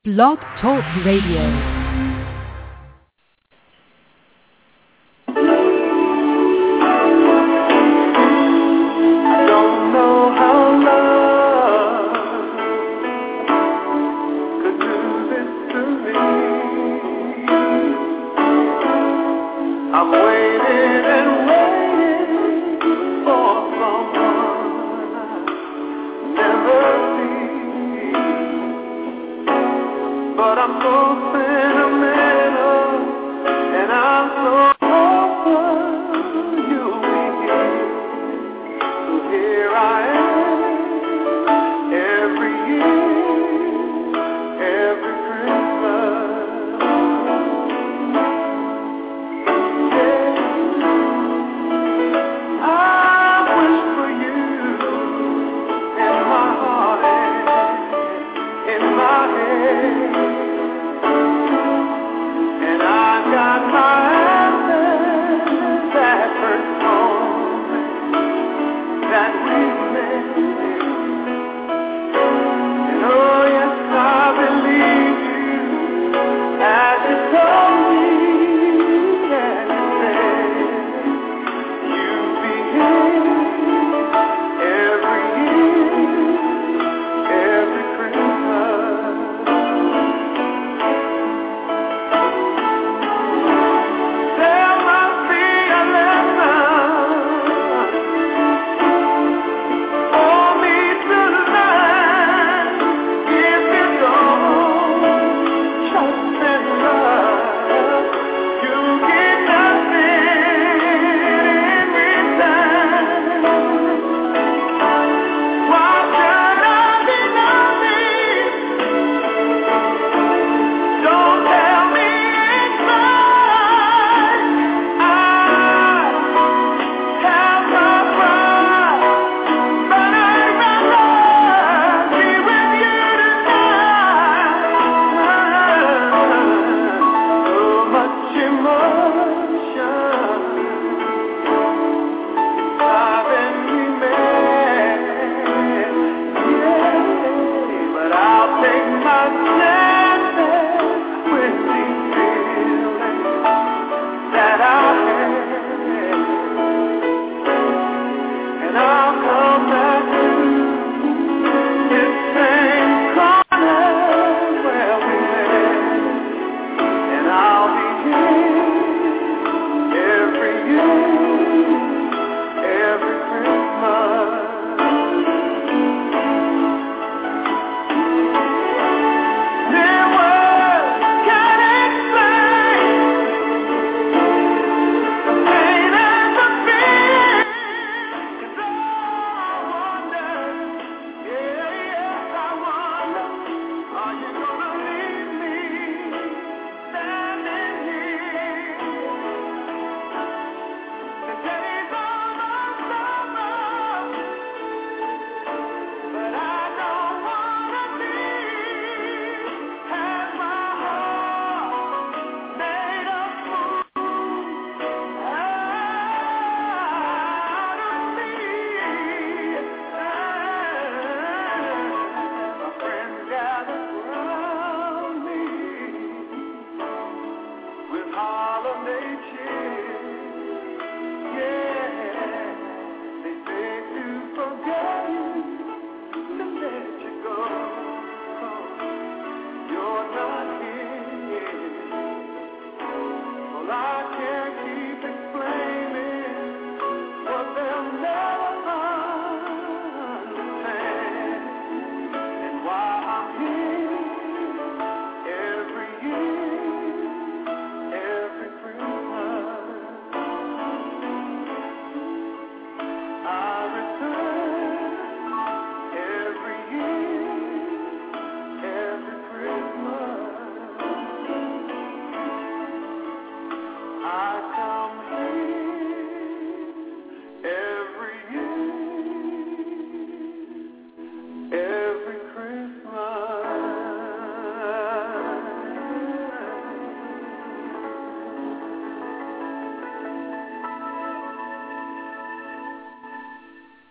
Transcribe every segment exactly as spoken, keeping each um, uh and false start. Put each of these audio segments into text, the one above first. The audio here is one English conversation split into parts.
Blog Talk Radio.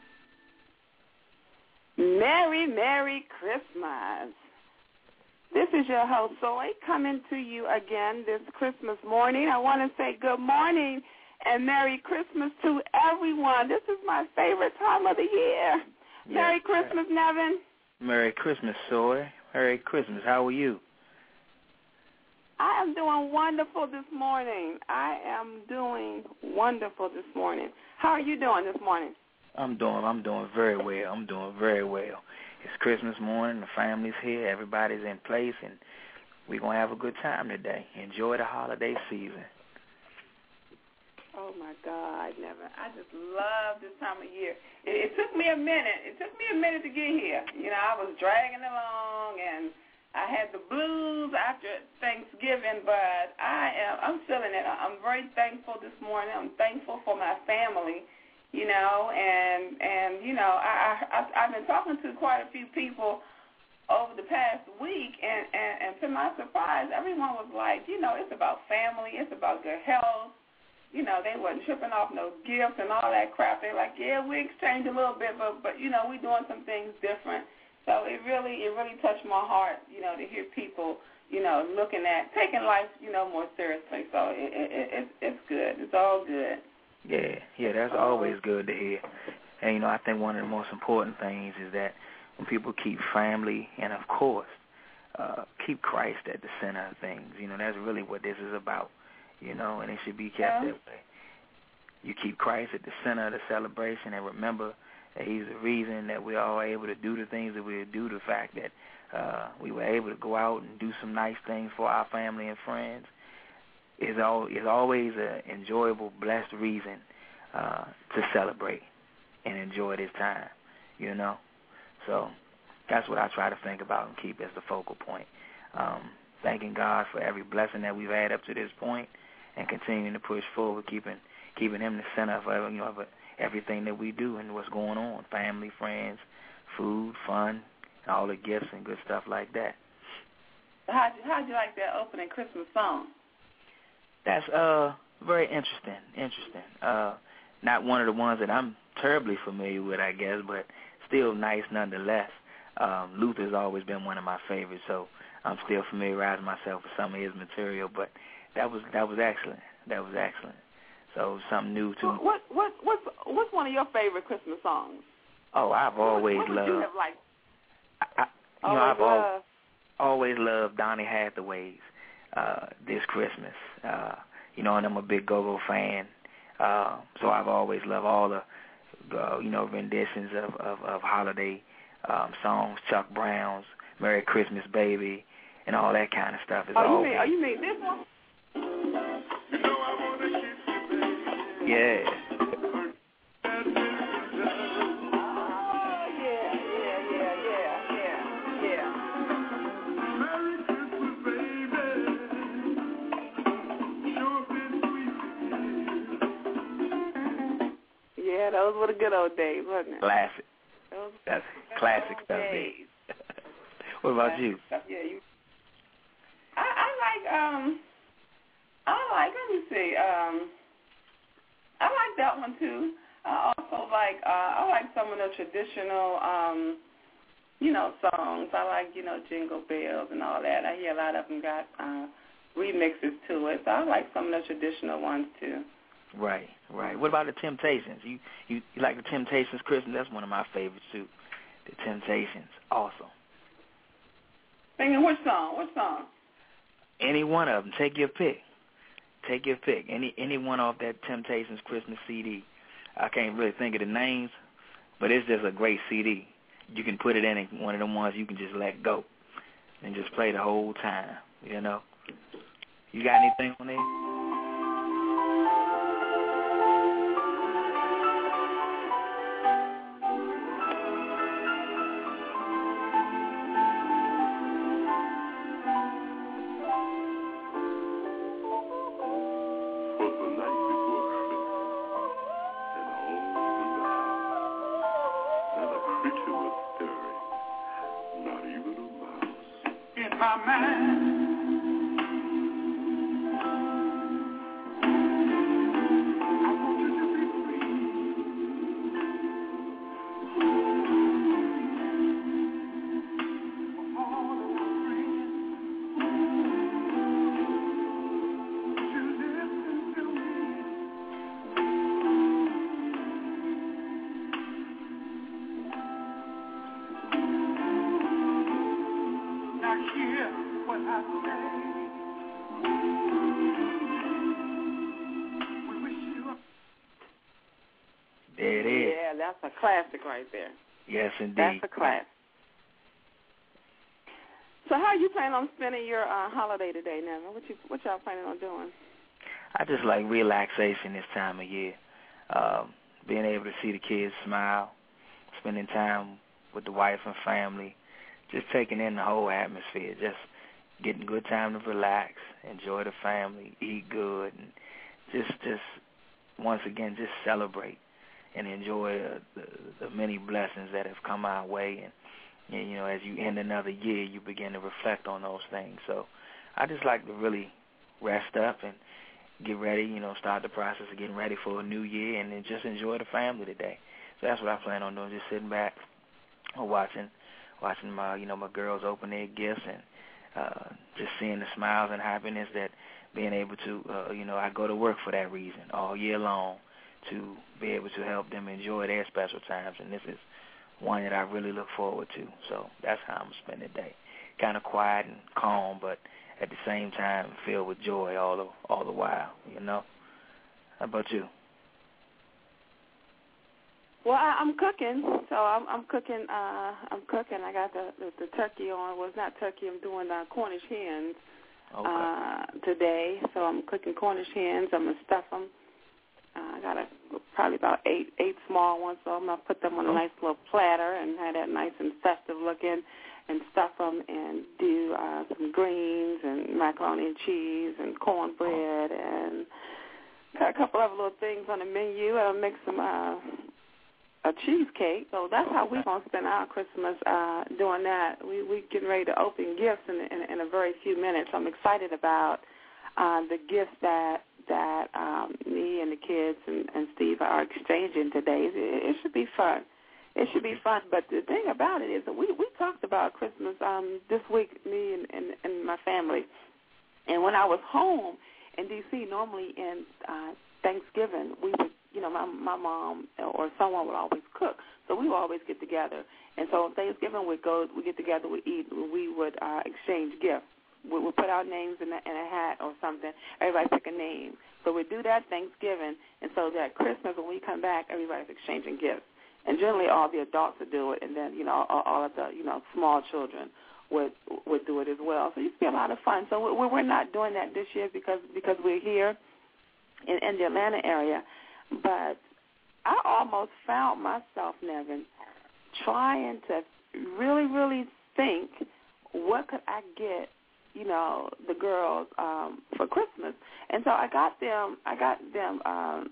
Merry, Merry Christmas. This is your host, Zoe, coming to you again this Christmas morning. I want to say good morning and Merry Christmas to everyone. This is my favorite time of the year. Yes. Merry Christmas, Nevin. Merry Christmas, Zoe. Merry Christmas. How are you? I am doing wonderful this morning. I am doing wonderful this morning. How are you doing this morning? I'm doing I'm doing very well. I'm doing very well. It's Christmas morning. The family's here. Everybody's in place, and we're going to have a good time today. Enjoy the holiday season. Oh, my God, Nevin. I just love this time of year. It, it took me a minute. It took me a minute to get here. You know, I was dragging along, and I had the blues after Thanksgiving, but I am, I'm feeling it. I'm very thankful this morning. I'm thankful for my family, you know, and, and you know, I, I, I've been talking to quite a few people over the past week, and, and, and to my surprise, everyone was like, you know, it's about family, it's about good health. You know, they wasn't tripping off no gifts and all that crap. They're like, yeah, we exchanged a little bit, but, but you know, we're doing some things different. So it really, it really touched my heart, you know, to hear people, you know, looking at, taking life, you know, more seriously. So it, it, it, it's, it's good. It's all good. Yeah, yeah, that's always good to hear. And, you know, I think one of the most important things is that when people keep family and, of course, uh, keep Christ at the center of things, you know, that's really what this is about, you know, and it should be kept yeah. that way. You keep Christ at the center of the celebration and remember that he's the reason that we're all able to do the things that we do, the fact that uh, we were able to go out and do some nice things for our family and friends. Is all is always an enjoyable, blessed reason uh, to celebrate and enjoy this time, you know. So that's what I try to think about and keep as the focal point. Um, thanking God for every blessing that we've had up to this point, and continuing to push forward, keeping keeping Him the center of you know of everything that we do and what's going on, family, friends, food, fun, all the gifts and good stuff like that. How'd you, how'd you like that opening Christmas song? That's uh very interesting, interesting. Uh, not one of the ones that I'm terribly familiar with, I guess, but still nice nonetheless. Um, Luther's always been one of my favorites, so I'm still familiarizing myself with some of his material. But that was that was excellent. That was excellent. So something new too. What what what's what's one of your favorite Christmas songs? Oh, I've always what, what loved. Would you have liked? I, I, you always know, I've loved. al- always loved Donny Hathaway's uh, This Christmas. Uh, you know, and I'm a big Go-Go fan, uh, so I've always loved all the uh, you know renditions of of, of holiday um, songs. Chuck Brown's Merry Christmas Baby and all that kind of stuff. Is oh, you always. mean oh, you mean this one? Yeah. Yeah, those were the good old days, wasn't it? Classic. Those That's classic stuff. days. What about you? Stuff, yeah, you. I, I like um. I like. Let me see. Um. I like that one too. I also like. Uh, I like some of the traditional, um, you know, songs. I like, you know, Jingle Bells and all that. I hear a lot of them got uh, remixes to it. So I like some of the traditional ones too. Right, right. What about the Temptations? You, you, you like the Temptations, Christmas? That's one of my favorites too. The Temptations, awesome. Singing which song? Which song? Any one of them. Take your pick. Take your pick. Any any one off that Temptations Christmas C D. I can't really think of the names, but it's just a great C D. You can put it in one of them ones you can just let go and just play the whole time, you know. You got anything on there? what I say. We wish you. There it is. Yeah, that's a classic right there. Yes, indeed. That's a classic. So how are you planning on spending your uh, holiday today, Nevin? What you what y'all planning on doing? I just like relaxation this time of year. Um, being able to see the kids smile, spending time with the wife and family, just taking in the whole atmosphere, just getting good time to relax, enjoy the family, eat good, and just just once again just celebrate and enjoy uh, the, the many blessings that have come our way. And, and, you know, as you end another year, you begin to reflect on those things. So I just like to really rest up and get ready, you know, start the process of getting ready for a new year and then just enjoy the family today. So that's what I plan on doing, just sitting back or watching watching my, you know, my girls open their gifts and uh, just seeing the smiles and happiness that being able to, uh, you know, I go to work for that reason all year long to be able to help them enjoy their special times. And this is one that I really look forward to. So that's how I'm spending the day. Kind of quiet and calm, but at the same time filled with joy all the, all the while, you know. How about you? Well, I, I'm cooking, so I'm, I'm cooking. Uh, I'm cooking. I got the, the, the turkey on. Well, it's not turkey. I'm doing uh, Cornish hens okay. uh, today. So I'm cooking Cornish hens. I'm gonna stuff them. Uh, I got a, probably about eight eight small ones, so I'm gonna put them on a nice little platter and have that nice and festive looking, and stuff them and do uh, some greens and macaroni and cheese and cornbread and got a couple other little things on the menu. I'll make some. Uh, A cheesecake, so that's how we're gonna spend our Christmas uh, doing that. We we getting ready to open gifts in, in in a very few minutes. I'm excited about uh, the gifts that that um, me and the kids and, and Steve are exchanging today. It, it should be fun. It should be fun. But the thing about it is that we we talked about Christmas um, this week, me and, and and my family, and when I was home in D C, normally in uh, Thanksgiving we would. You know, my my mom or someone would always cook, so we would always get together. And so on Thanksgiving we'd go, we get together, we eat, we would uh, exchange gifts. We would put our names in a, in a hat or something. Everybody pick a name. So we do that Thanksgiving, and so that Christmas when we come back, everybody's exchanging gifts. And generally all the adults would do it, and then you know all, all of the you know small children would would do it as well. So it used to be a lot of fun. So we, we're not doing that this year because because we're here in, in the Atlanta area. But I almost found myself, Nevin, trying to really, really think, what could I get, you know, the girls um, for Christmas? And so I got them. I got them. Um,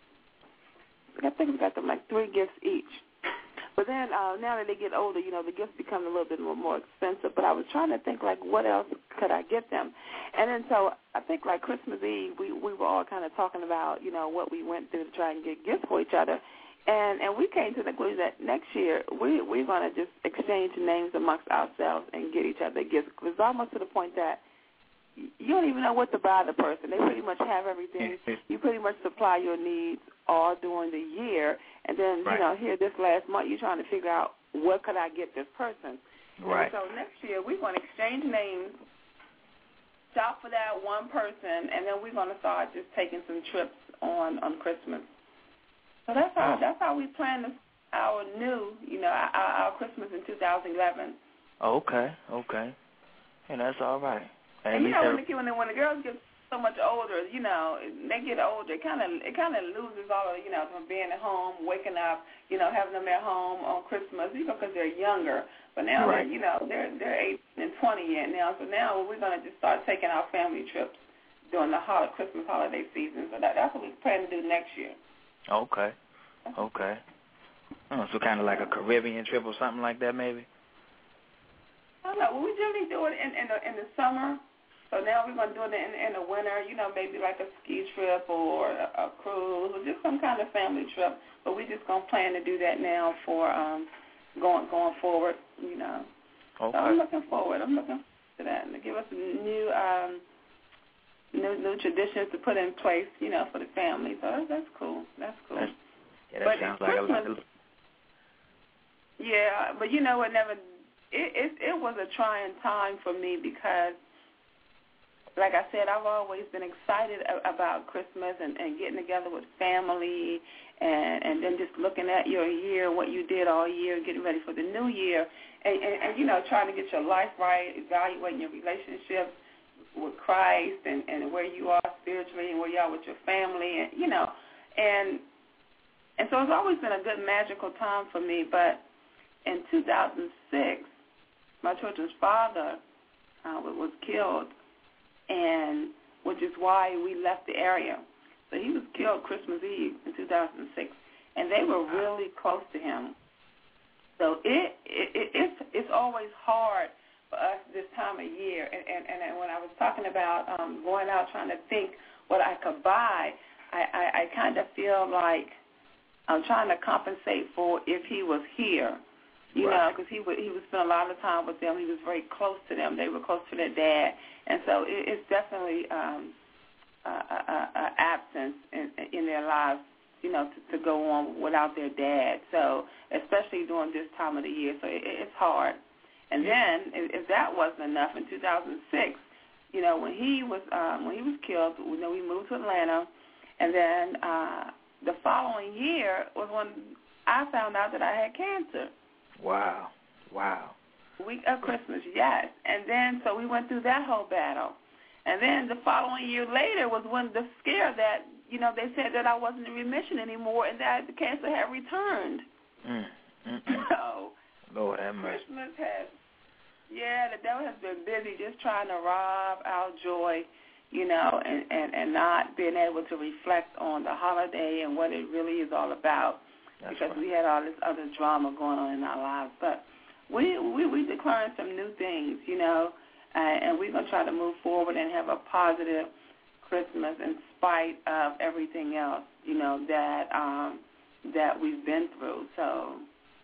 I think we got them like three gifts each. But then uh, now that they get older, you know, the gifts become a little bit more, more expensive. But I was trying to think, like, what else could I get them? And then so I think, like, Christmas Eve, we, we were all kind of talking about, you know, what we went through to try and get gifts for each other. And and we came to the conclusion that next year we, we're going to just exchange names amongst ourselves and get each other gifts. It's almost to the point that you don't even know what to buy the person. They pretty much have everything. You pretty much supply your needs all during the year. And then, right. you know, here this last month, you're trying to figure out what could I get this person. Right. And so next year, we're going to exchange names, shop for that one person, and then we're going to start just taking some trips on, on Christmas. So that's how, oh. that's how we plan this, our new, you know, our, our Christmas in two thousand eleven. Okay, okay. And that's all right. And, and you know, when the, when, the, when the girls get so much older, you know, they get older, it kind of it kind of loses all of, you know, from being at home, waking up, you know, having them at home on Christmas, you know, because they're younger. But now, right. they're, you know, they're they're eighteen and twenty yet now. So now we're going to just start taking our family trips during the hol- Christmas holiday season. So that, that's what we plan to do next year. Okay, okay. Oh, so kind of like a Caribbean trip or something like that, maybe. I don't know. Well, we generally do it in in the, in the summer. So now we're going to do it in, in the winter, you know, maybe like a ski trip or a, a cruise or just some kind of family trip. But we're just going to plan to do that now for um, going going forward, you know. Okay. So I'm looking forward. I'm looking forward to that and to give us new, um, new new traditions to put in place, you know, for the family. So that's, that's cool. That's cool. That's, yeah, that but sounds like a lot of... Yeah, but you know what, never... It, it, it was a trying time for me because like I said, I've always been excited about Christmas and, and getting together with family and, and then just looking at your year, what you did all year, getting ready for the new year, and, and, and you know, trying to get your life right, evaluating your relationships with Christ and, and where you are spiritually and where you are with your family, and you know, and and so it's always been a good magical time for me. But in two thousand six, my children's father uh, was killed, and which is why we left the area. So he was killed Christmas Eve in two thousand six, and they were really close to him. So it, it, it it's it's always hard for us this time of year. And, and, and when I was talking about um, going out trying to think what I could buy, I, I, I kind of feel like I'm trying to compensate for if he was here. You right. know, because he would he would spend a lot of time with them. He was very close to them. They were close to their dad, and so it, it's definitely um, a, a, a absence in, in their lives. You know, to, to go on without their dad. So especially during this time of the year, so it, it's hard. And then if, if that wasn't enough, in two thousand six, you know, when he was um, when he was killed, you know, we moved to Atlanta, and then uh, the following year was when I found out that I had cancer. Wow, wow. Week of Christmas, yes. And then, so we went through that whole battle. And then the following year later was when the scare that, you know, they said that I wasn't in remission anymore and that the cancer had returned. Mm, mm, mm. So, Lord have mercy. Christmas has, yeah, the devil has been busy just trying to rob our joy, you know, and, and, and not being able to reflect on the holiday and what it really is all about. That's because right. we had all this other drama going on in our lives. But we we we declaring some new things, you know, uh, and we're going to try to move forward and have a positive Christmas in spite of everything else, you know, that um, that we've been through. So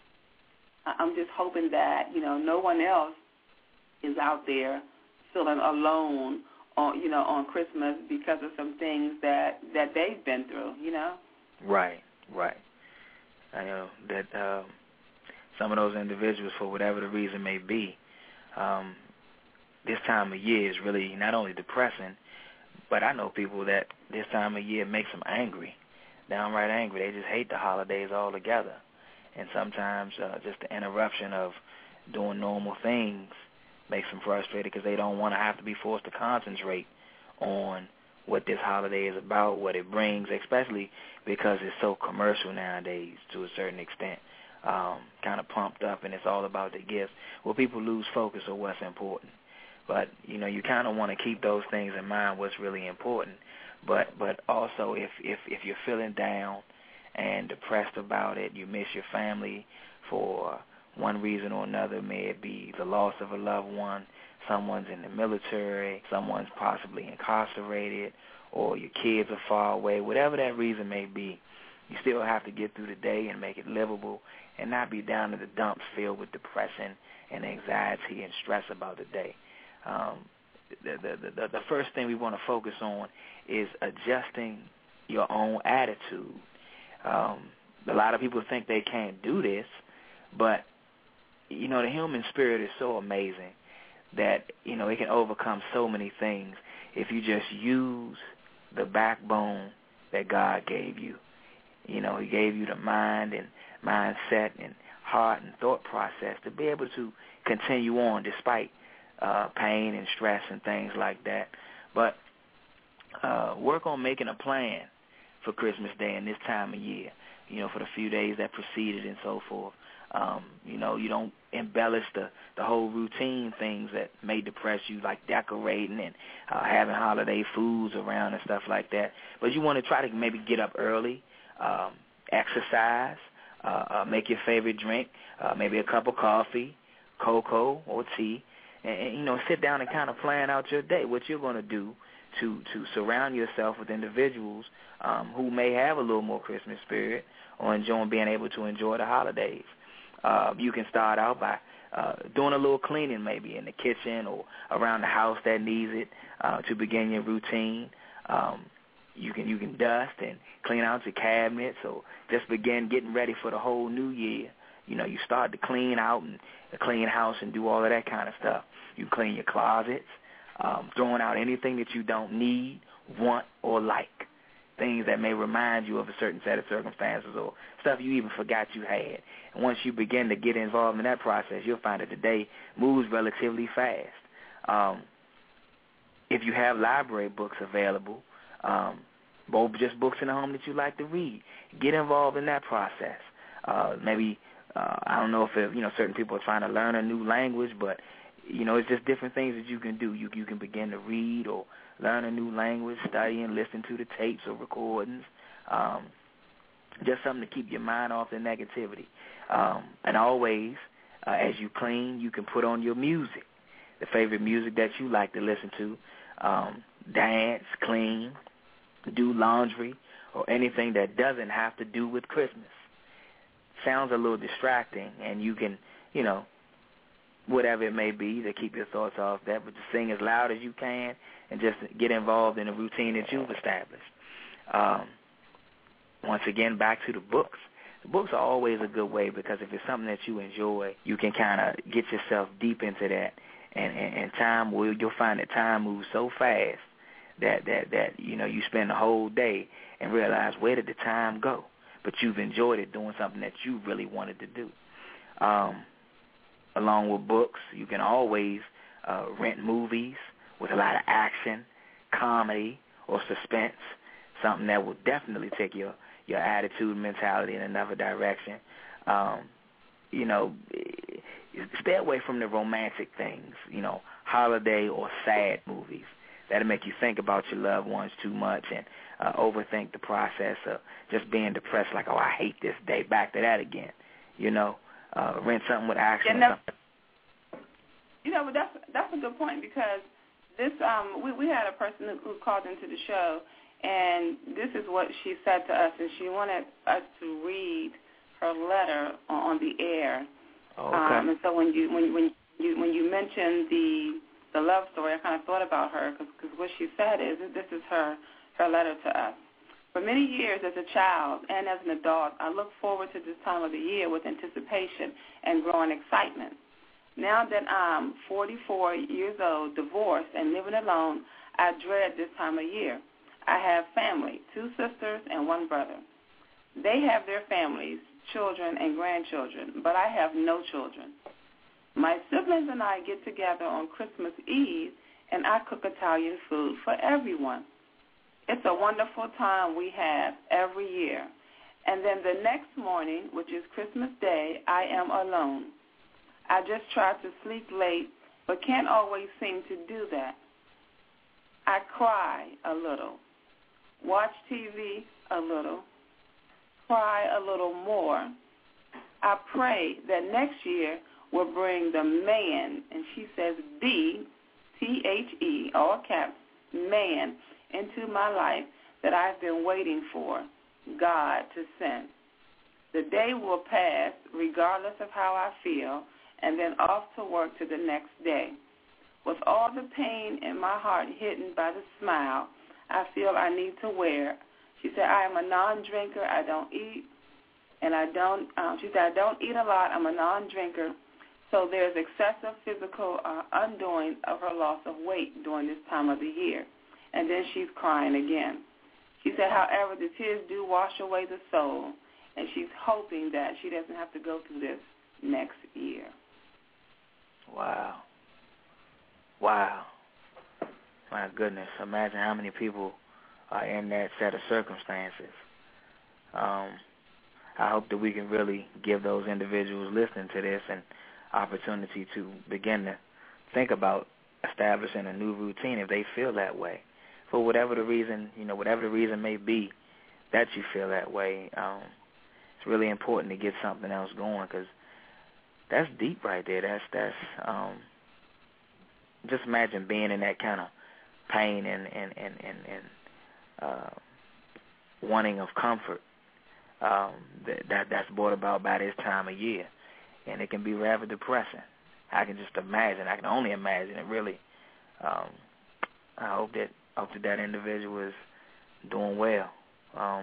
I'm just hoping that, you know, no one else is out there feeling alone on, you know, on Christmas because of some things that, that they've been through, you know. Right, right. I know that uh, some of those individuals, for whatever the reason may be, um, this time of year is really not only depressing, but I know people that this time of year makes them angry, downright angry. They just hate the holidays altogether. And sometimes uh, just the interruption of doing normal things makes them frustrated because they don't want to have to be forced to concentrate on what this holiday is about, what it brings, especially because it's so commercial nowadays to a certain extent, um, kind of pumped up, and it's all about the gifts. Well, people lose focus of what's important. But, you know, you kind of want to keep those things in mind, what's really important. But but also if, if, if you're feeling down and depressed about it, you miss your family for one reason or another, may it be the loss of a loved one, someone's in the military, someone's possibly incarcerated, or your kids are far away, whatever that reason may be, you still have to get through the day and make it livable and not be down in the dumps filled with depression and anxiety and stress about the day. Um, the, the, the, the first thing we want to focus on is adjusting your own attitude. Um, a lot of people think they can't do this, but, you know, the human spirit is so amazing that, you know, it can overcome so many things if you just use the backbone that God gave you. You know, he gave you the mind and mindset and heart and thought process to be able to continue on despite uh, pain and stress and things like that. But uh, work on making a plan for Christmas Day and this time of year, you know, for the few days that preceded and so forth. Um, you know, you don't embellish the, the whole routine things that may depress you, like decorating and uh, having holiday foods around and stuff like that. But you want to try to maybe get up early, um, exercise, uh, uh, make your favorite drink, uh, maybe a cup of coffee, cocoa or tea, and, and, you know, sit down and kind of plan out your day, what you're going to do to, to surround yourself with individuals um, who may have a little more Christmas spirit or enjoying being able to enjoy the holidays. Uh, you can start out by uh, doing a little cleaning maybe in the kitchen or around the house that needs it uh, to begin your routine. Um, you can you can dust and clean out your cabinets or just begin getting ready for the whole new year. You know, you start to clean out and clean house and do all of that kind of stuff. You clean your closets. um, throwing out anything that you don't need, want, or like, things that may remind you of a certain set of circumstances or stuff you even forgot you had. And once you begin to get involved in that process, you'll find that the day moves relatively fast. Um, if you have library books available, um, or just books in the home that you like to read, get involved in that process. Uh, maybe, uh, I don't know if, it, you know, certain people are trying to learn a new language, but, you know, it's just different things that you can do. You, you can begin to read or learn a new language, study and listen to the tapes or recordings, um, just something to keep your mind off the negativity. Um, and always, uh, as you clean, you can put on your music, the favorite music that you like to listen to, um, dance, clean, do laundry, or anything that doesn't have to do with Christmas. Sounds a little distracting, and you can, you know, whatever it may be to keep your thoughts off that, but just sing as loud as you can and just get involved in a routine that you've established. Um, once again, back to the books. The books are always a good way because if it's something that you enjoy, you can kind of get yourself deep into that, and, and, and time will, you'll find that time moves so fast that, that, that, you know, you spend the whole day and realize where did the time go? But you've enjoyed it doing something that you really wanted to do. Um, along with books, you can always uh, rent movies with a lot of action, comedy, or suspense, something that will definitely take your, your attitude and mentality in another direction. Um, you know, stay away from the romantic things, you know, holiday or sad movies. That'll make you think about your loved ones too much and uh, overthink the process of just being depressed like, oh, I hate this day, back to that again, you know. Uh, rent something with action. You know, you know, but that's that's a good point because this um we we had a person who, who called into the show, and this is what she said to us, and she wanted us to read her letter on, on the air. Oh, okay. Um, and so when you when when you when you mentioned the the love story, I kind of thought about her because what she said is this is her her letter to us. For many years as a child and as an adult, I look forward to this time of the year with anticipation and growing excitement. Now that I'm forty-four years old, divorced, and living alone, I dread this time of year. I have family, two sisters and one brother. They have their families, children and grandchildren, but I have no children. My siblings and I get together on Christmas Eve, and I cook Italian food for everyone. It's a wonderful time we have every year. And then the next morning, which is Christmas Day, I am alone. I just try to sleep late, but can't always seem to do that. I cry a little, watch T V a little, cry a little more. I pray that next year will bring the man, and she says B, T H E, all caps, man, into my life that I've been waiting for God to send. The day will pass regardless of how I feel, and then off to work to the next day. With all the pain in my heart hidden by the smile I feel I need to wear, she said, I am a non-drinker. I don't eat, and I don't, um, she said, I don't eat a lot. I'm a non-drinker. So there's excessive physical uh, undoing of her loss of weight during this time of the year. And then she's crying again. She said, however, the tears do wash away the soul, and she's hoping that she doesn't have to go through this next year. Wow. Wow. My goodness. Imagine how many people are in that set of circumstances. Um, I hope that we can really give those individuals listening to this an opportunity to begin to think about establishing a new routine if they feel that way. For whatever the reason, you know, whatever the reason may be that you feel that way, um, it's really important to get something else going because that's deep right there. That's, that's um, just imagine being in that kind of pain and, and, and, and, and uh, wanting of comfort um, that, that that's brought about by this time of year. And it can be rather depressing. I can just imagine. I can only imagine it, really. Um, I hope that I hope that, that individual is doing well. Um,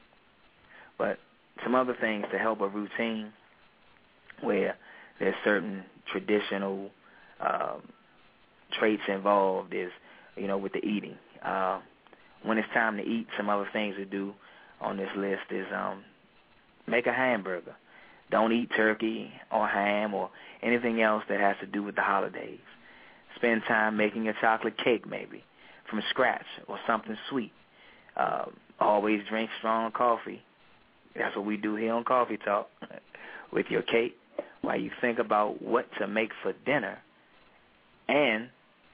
but some other things to help a routine where there's certain traditional um, traits involved is, you know, with the eating. Uh, when it's time to eat, some other things to do on this list is um, make a hamburger. Don't eat turkey or ham or anything else that has to do with the holidays. Spend time making a chocolate cake maybe from scratch or something sweet. Uh, always drink strong coffee. That's what we do here on Coffee Talk with your cake while you think about what to make for dinner and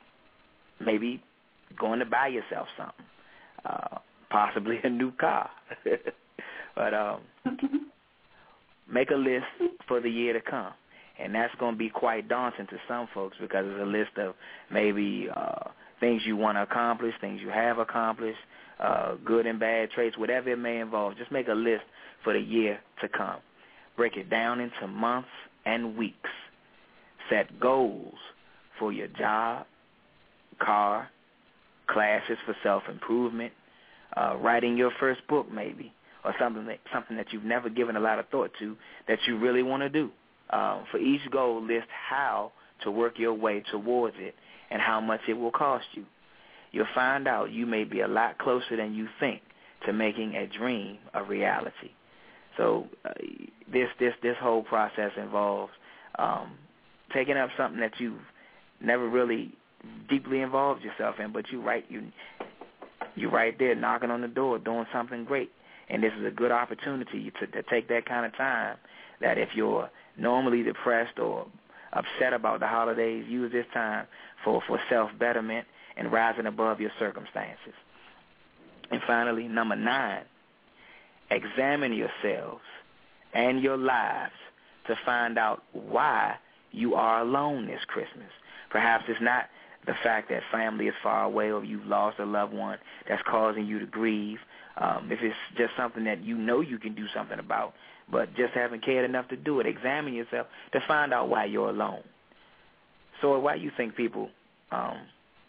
maybe going to buy yourself something, uh, possibly a new car. But um, make a list for the year to come. And that's going to be quite daunting to some folks because it's a list of maybe uh, things you want to accomplish, things you have accomplished, uh, good and bad traits, whatever it may involve. Just make a list for the year to come. Break it down into months and weeks. Set goals for your job, car, classes for self-improvement, uh, writing your first book maybe, or something that, something that you've never given a lot of thought to that you really want to do. Um, for each goal, list how to work your way towards it and how much it will cost you. You'll find out you may be a lot closer than you think to making a dream a reality. So uh, this this this whole process involves um, taking up something that you've never really deeply involved yourself in, but you right you you right there knocking on the door, doing something great, and this is a good opportunity to, to take that kind of time. That if you're normally depressed or upset about the holidays, use this time for, for self-betterment and rising above your circumstances. And finally, number nine, examine yourselves and your lives to find out why you are alone this Christmas. Perhaps it's not the fact that family is far away or you've lost a loved one that's causing you to grieve. Um, if it's just something that you know you can do something about, but just haven't cared enough to do it, examine yourself to find out why you're alone. So why do you think people um,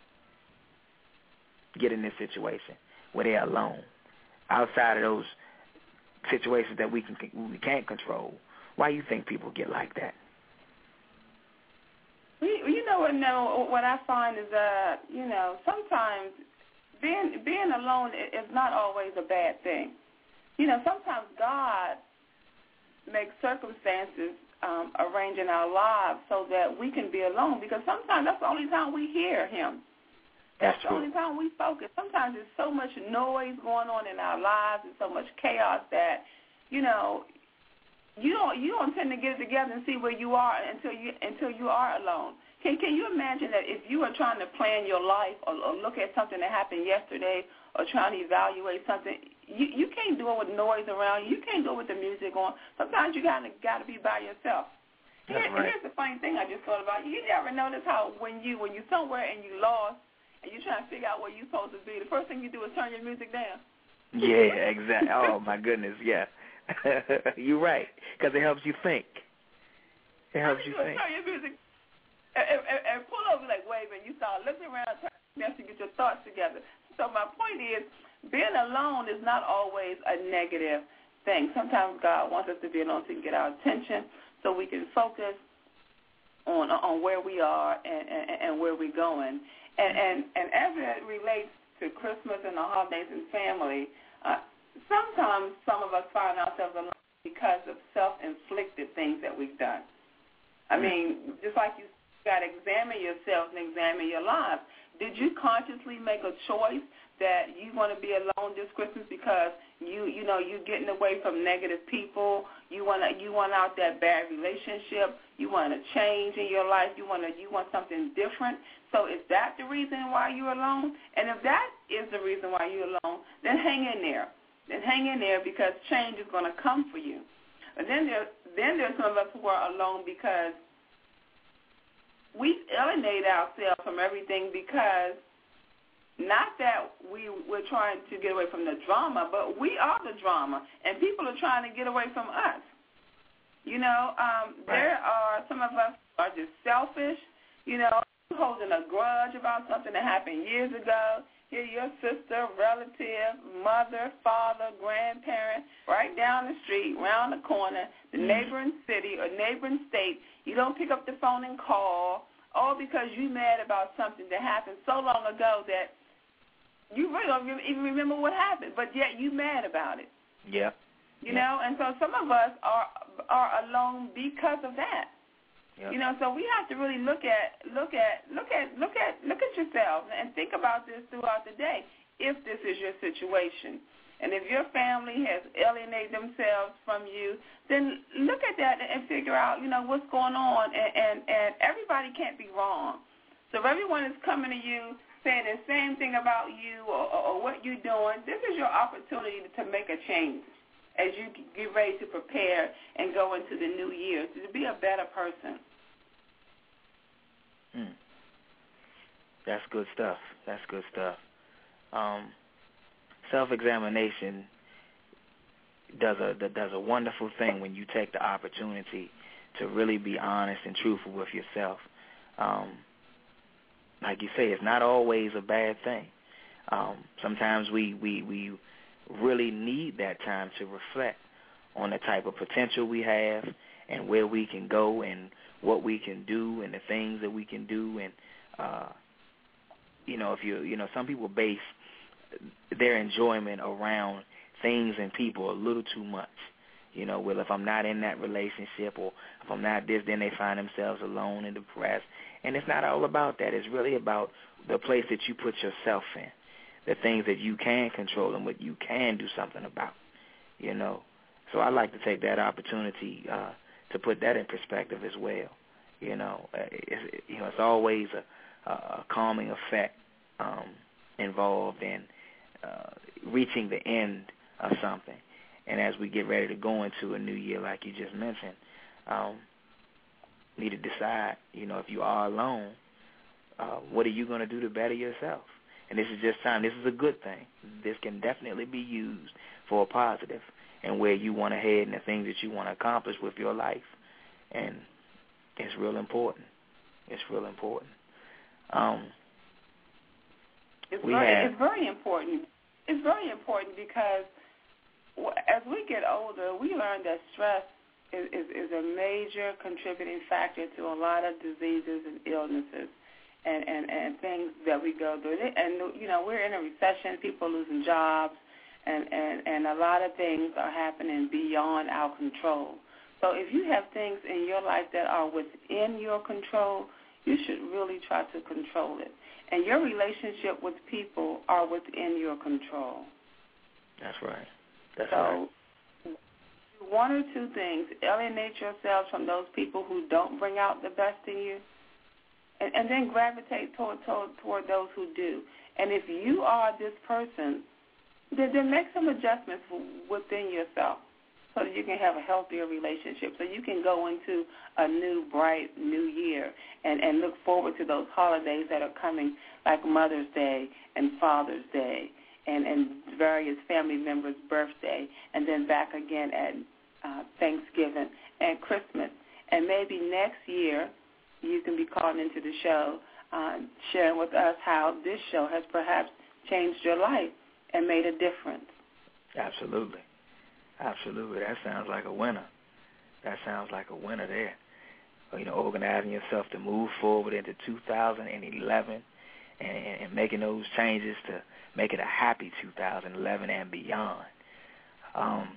get in this situation where they're alone? Outside of those situations that we can we can't control, why do you think people get like that? You know what? No, what I find is that you know sometimes being being alone is not always a bad thing. You know, sometimes God makes circumstances um, arrange in our lives so that we can be alone, because sometimes that's the only time we hear Him. That's, that's the only time we focus. Sometimes there's so much noise going on in our lives and so much chaos that, you know, you don't you don't tend to get it together and see where you are until you until you are alone. Can can you imagine that if you are trying to plan your life or, or look at something that happened yesterday or trying to evaluate something, you you can't do it with noise around you. You can't do it with the music on. Sometimes you gotta gotta be by yourself. Here, right. Here's the funny thing I just thought about. You never notice how when you when you're somewhere and you lost and you're trying to figure out where you're supposed to be, the first thing you do is turn your music down. Yeah, exactly. Oh my goodness, yeah. You're right, because it helps you think. It helps you, you think. Turn your music and, and, and pull over like wave, and you start looking around, trying to get your thoughts together. So my point is, being alone is not always a negative thing. Sometimes God wants us to be alone so He can get our attention, so we can focus on on where we are and, and, and where we're going. And, and and as it relates to Christmas and the holidays and family, uh, sometimes some of us find ourselves alone because of self-inflicted things that we've done. I mean, just like you got to examine yourself and examine your lives. Did you consciously make a choice that you want to be alone this Christmas because you you know you're getting away from negative people? You want to you want out that bad relationship. You want a change in your life. You want to you want something different. So is that the reason why you're alone? And if that is the reason why you're alone, then hang in there. Then hang in there, because change is going to come for you. And then there then there's some of us who are alone because we alienate ourselves from everything, because not that we, we're trying to get away from the drama, but we are the drama, and people are trying to get away from us. You know, um, right. There are some of us who are just selfish, you know, holding a grudge about something that happened years ago. Here your sister, relative, mother, father, grandparent, right down the street, around the corner, the neighboring city or neighboring state, you don't pick up the phone and call, all because you mad about something that happened so long ago that you really don't even remember what happened, but yet you mad about it. Yeah. You yeah. know, and so some of us are are alone because of that. Yep. You know, so we have to really look at look at look at look at look at yourself and think about this throughout the day. If this is your situation, and if your family has alienated themselves from you, then look at that and figure out, you know, what's going on. And and, and everybody can't be wrong. So if everyone is coming to you saying the same thing about you or, or, or what you're doing, this is your opportunity to make a change as you get ready to prepare and go into the new year to be a better person. Mm. That's good stuff. That's good stuff. Um, self-examination does a does a wonderful thing when you take the opportunity to really be honest and truthful with yourself. Um, like you say, it's not always a bad thing. Um, sometimes we, we, we really need that time to reflect on the type of potential we have and where we can go and what we can do and the things that we can do. And, uh, you know, if you, you know, some people base their enjoyment around things and people a little too much. You know, well, if I'm not in that relationship or if I'm not this, then they find themselves alone and depressed. And it's not all about that. It's really about the place that you put yourself in, the things that you can control and what you can do something about, you know. So I like to take that opportunity uh, to put that in perspective as well. You know, uh, it's, you know, it's always a, a calming effect um, involved in uh, reaching the end of something. And as we get ready to go into a new year, like you just mentioned, um, need to decide, you know, if you are alone, uh, what are you going to do to better yourself? And this is just time. This is a good thing. This can definitely be used for a positive and where you want to head and the things that you want to accomplish with your life. And it's real important. It's real important. Um, it's, we very, have, it's very important. It's very important because as we get older, we learn that stress is, is, is a major contributing factor to a lot of diseases and illnesses and, and, and things that we go through. And, you know, we're in a recession, people losing jobs, and, and, and a lot of things are happening beyond our control. So if you have things in your life that are within your control, you should really try to control it. And your relationship with people are within your control. That's right. That's so right. One or two things. Alienate yourselves from those people who don't bring out the best in you, and, and then gravitate toward, toward, toward those who do. And if you are this person, then, then make some adjustments within yourself so that you can have a healthier relationship, so you can go into a new, bright new year and, and look forward to those holidays that are coming, like Mother's Day and Father's Day and, and various family members' birthday, and then back again at uh, Thanksgiving and Christmas. And maybe next year you can be calling into the show, uh, sharing with us how this show has perhaps changed your life and made a difference. Absolutely. Absolutely. That sounds like a winner. That sounds like a winner there. You know, organizing yourself to move forward into two thousand eleven and, and making those changes to make it a happy two thousand eleven and beyond. Um,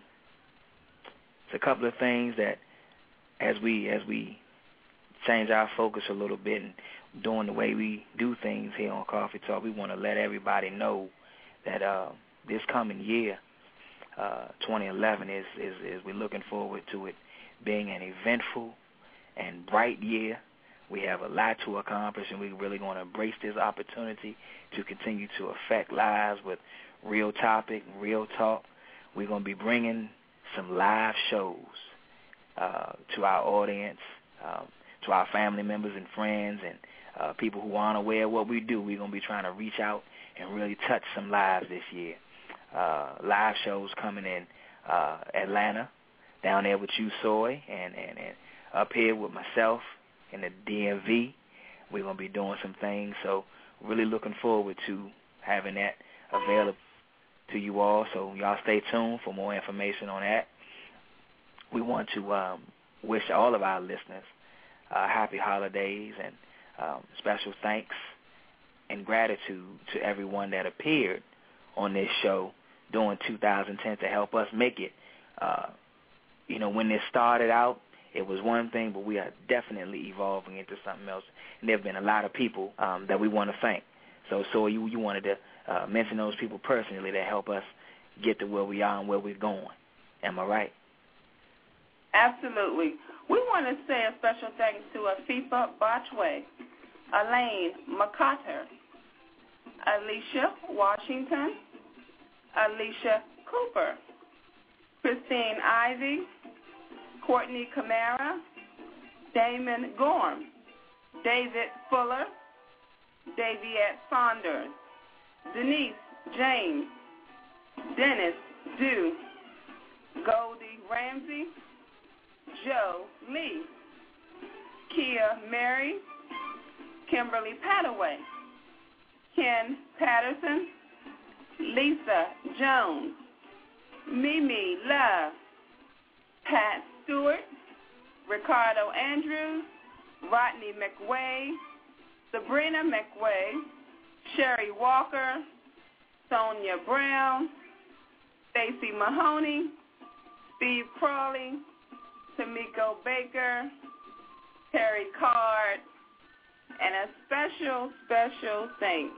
it's a couple of things that as we as we change our focus a little bit and doing the way we do things here on Coffee Talk, we want to let everybody know that uh, this coming year, uh, twenty eleven, is, is, is we're looking forward to it being an eventful and bright year. We have a lot to accomplish, and we're really going to embrace this opportunity to continue to affect lives with real topic, real talk. We're going to be bringing some live shows uh, to our audience, um, to our family members and friends and uh, people who aren't aware of what we do. We're going to be trying to reach out and really touch some lives this year. Uh, live shows coming in uh, Atlanta, down there with you, Soy, and, and, and up here with myself in the D M V. We're going to be doing some things, so really looking forward to having that available to you all. So y'all stay tuned for more information on that. We want to um, wish all of our listeners uh, happy holidays and Um, special thanks and gratitude to everyone that appeared on this show during two thousand ten to help us make it. Uh, you know, when this started out, it was one thing, but we are definitely evolving into something else. And there have been a lot of people um, that we want to thank. So, so you you wanted to uh, mention those people personally that help us get to where we are and where we're going. Am I right? Absolutely. We want to say a special thanks to Afifa Botchway, Elaine McCutter, Alicia Washington, Alicia Cooper, Christine Ivy, Courtney Camara, Damon Gorm, David Fuller, Daviette Saunders, Denise James, Dennis Dew, Goldie Ramsey, Joe Lee, Kia Mary, Kimberly Padaway, Ken Patterson, Lisa Jones, Mimi Love, Pat Stewart, Ricardo Andrews, Rodney McWay, Sabrina McWay, Sherry Walker, Sonia Brown, Stacy Mahoney, Steve Crawley, Tamiko Baker, Terry Card, and a special, special thanks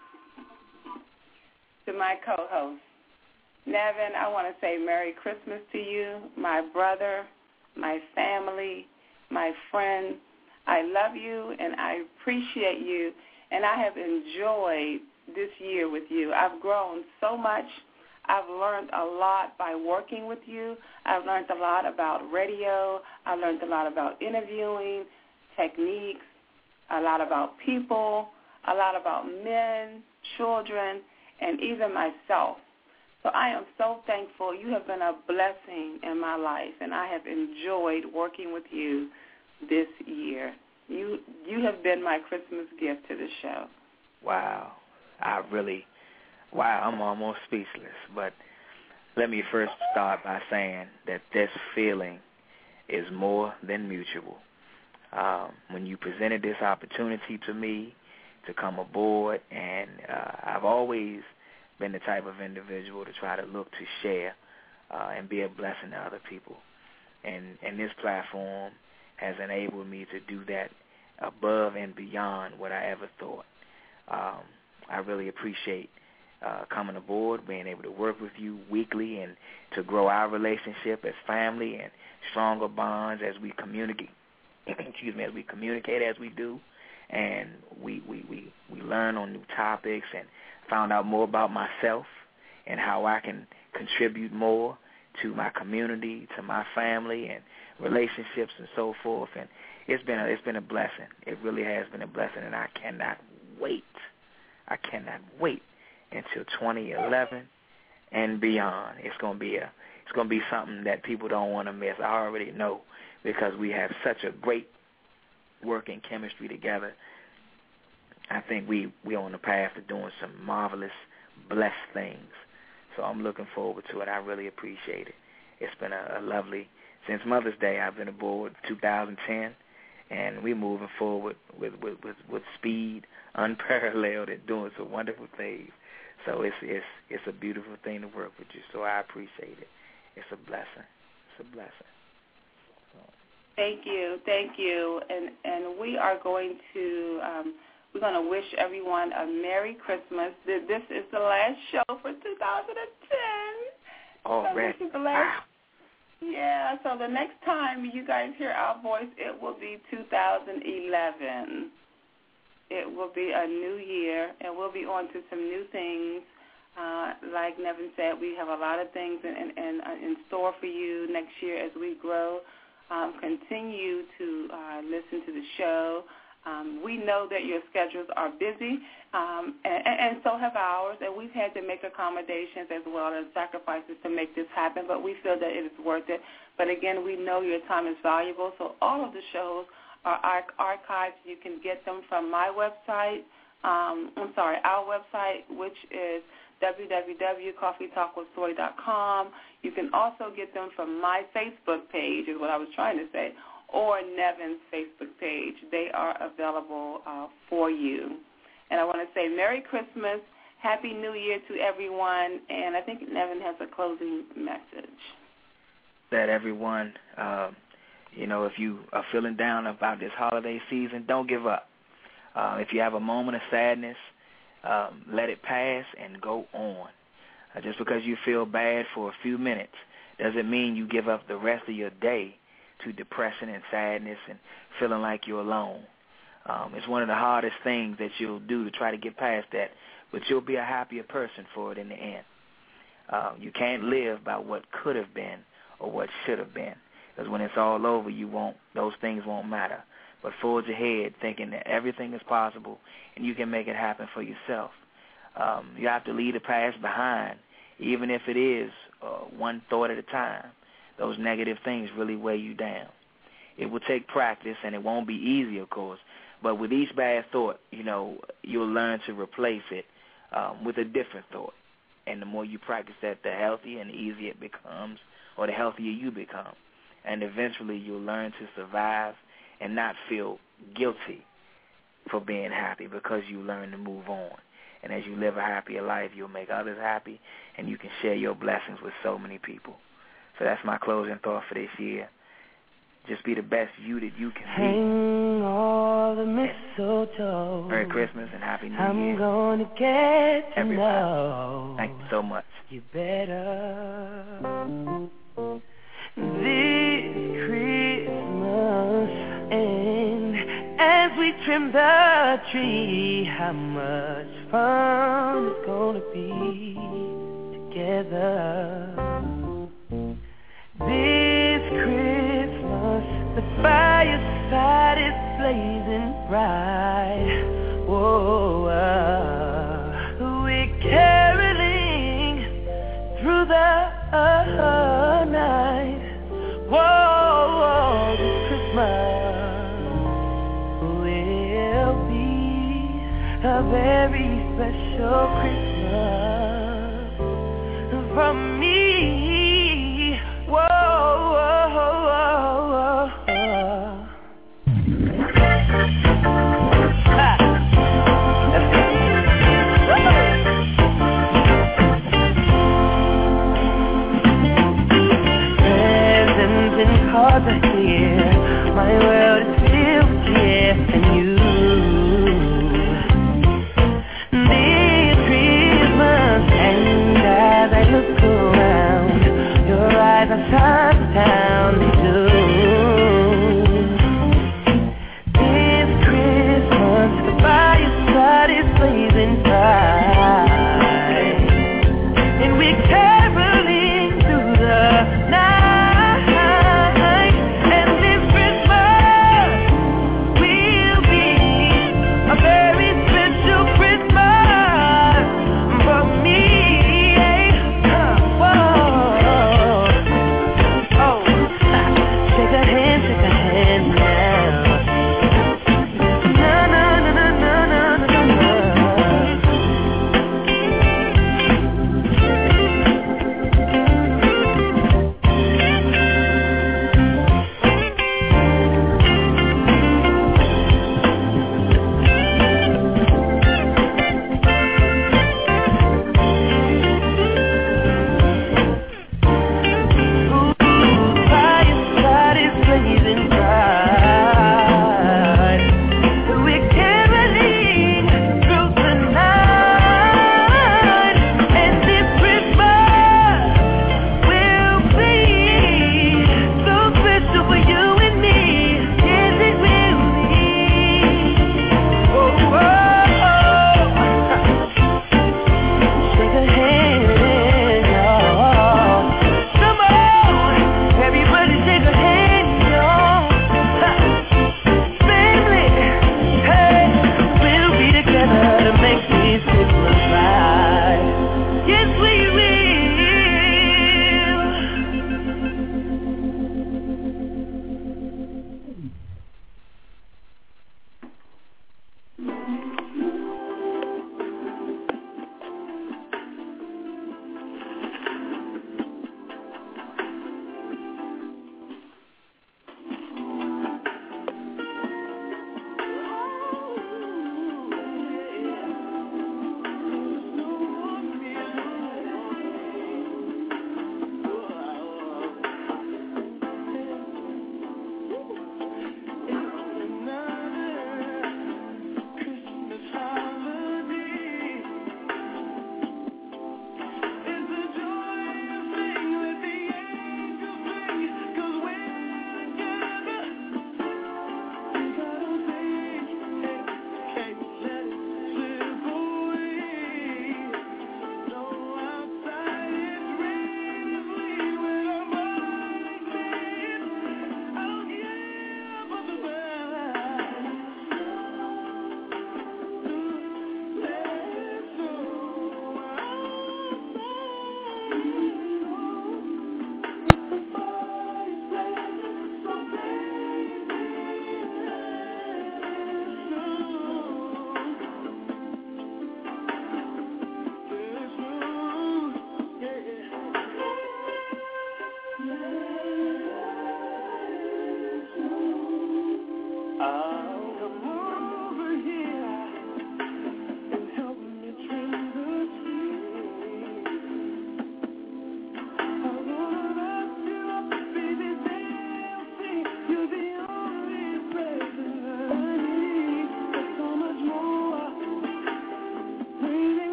to my co-host. Nevin, I want to say Merry Christmas to you, my brother, my family, my friend. I love you and I appreciate you, and I have enjoyed this year with you. I've grown so much. I've learned a lot by working with you. I've learned a lot about radio. I've learned a lot about interviewing, techniques, a lot about people, a lot about men, children, and even myself. So I am so thankful. You have been a blessing in my life, and I have enjoyed working with you this year. You you have been my Christmas gift to the show. Wow. I really, wow, I'm almost speechless. But let me first start by saying that this feeling is more than mutual. Um, when you presented this opportunity to me to come aboard, and uh, I've always been the type of individual to try to look to share uh, and be a blessing to other people. And, and this platform has enabled me to do that above and beyond what I ever thought. Um, I really appreciate uh, coming aboard, being able to work with you weekly and to grow our relationship as family and stronger bonds as we communicate, excuse me, as we communicate as we do. And we, we, we, we learn on new topics and found out more about myself and how I can contribute more to my community, to my family, and relationships and so forth. And it's been a, it's been a blessing. It really has been a blessing, and I cannot wait. I cannot wait until twenty eleven and beyond. It's gonna be a it's gonna be something that people don't want to miss. I already know, because we have such a great working chemistry together. I think we we're on the path to doing some marvelous, blessed things. So I'm looking forward to it. I really appreciate it. It's been a, a lovely, since Mother's Day I've been aboard two thousand ten, and we're moving forward with, with, with, with speed, unparalleled, and doing some wonderful things. So it's it's it's a beautiful thing to work with you. So I appreciate it. It's a blessing. It's a blessing. So. Thank you, thank you, and and we are going to um, we're going to wish everyone a Merry Christmas. This is the last show for two thousand ten. Already. So this is the last. Yeah. So the next time you guys hear our voice, it will be two thousand eleven. It will be a new year, and we'll be on to some new things. Uh, like Nevin said, we have a lot of things in, in, in, in store for you next year as we grow. Um, continue to uh, listen to the show. Um, we know that your schedules are busy, um, and, and so have ours, and we've had to make accommodations as well as sacrifices to make this happen, but we feel that it is worth it. But, again, we know your time is valuable, so all of the shows are archived. You can get them from my website, um, I'm sorry, our website, which is w w w dot coffee talk with soy dot com. You can also get them from my Facebook page, is what I was trying to say, or Nevin's Facebook page. They are available uh, for you. And I want to say Merry Christmas, Happy New Year to everyone, and I think Nevin has a closing message. That everyone, uh, you know, if you are feeling down about this holiday season, don't give up. Uh, if you have a moment of sadness, um, let it pass and go on. Uh, just because you feel bad for a few minutes doesn't mean you give up the rest of your day to depression and sadness and feeling like you're alone. Um, it's one of the hardest things that you'll do to try to get past that, but you'll be a happier person for it in the end. Uh, you can't live by what could have been or what should have been, because when it's all over, you won't; those things won't matter. But forge ahead, thinking that everything is possible and you can make it happen for yourself. Um, you have to leave the past behind, even if it is uh, one thought at a time. Those negative things really weigh you down. It will take practice, and it won't be easy, of course. But with each bad thought, you know, you'll learn to replace it um, with a different thought. And the more you practice that, the healthier and the easier it becomes, or the healthier you become. And eventually you'll learn to survive and not feel guilty for being happy, because you learn to move on. And as you live a happier life, you'll make others happy, and you can share your blessings with so many people. So that's my closing thought for this year. Just be the best you that you can be. Hang all the mistletoe. Merry Christmas and Happy New I'm Year. I'm gonna get to Everybody. know. Thank you so much. You better. This Christmas, and as we trim the tree, how much fun it's gonna be together. This Christmas, the fireside is blazing bright. Whoa, uh, we're caroling through the uh, night. Whoa, whoa, this Christmas will be a very special Christmas from me. Whoa, whoa, whoa, whoa, whoa. Ha. That's it. Presents and cards are here. My world is filled with cheer and you. This Christmas, and as I look around, your eyes are sun down too. This Christmas, the fireside is blazing bright, and we're caroling through the night.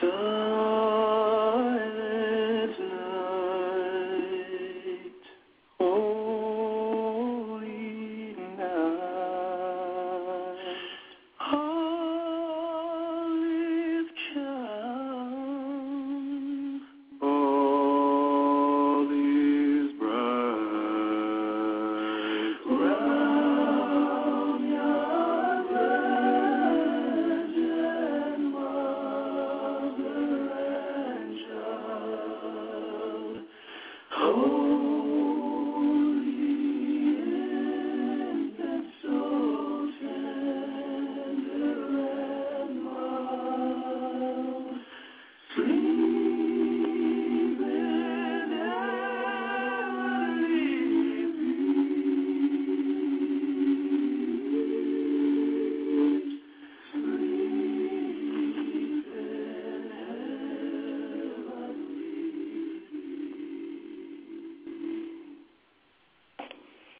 soon.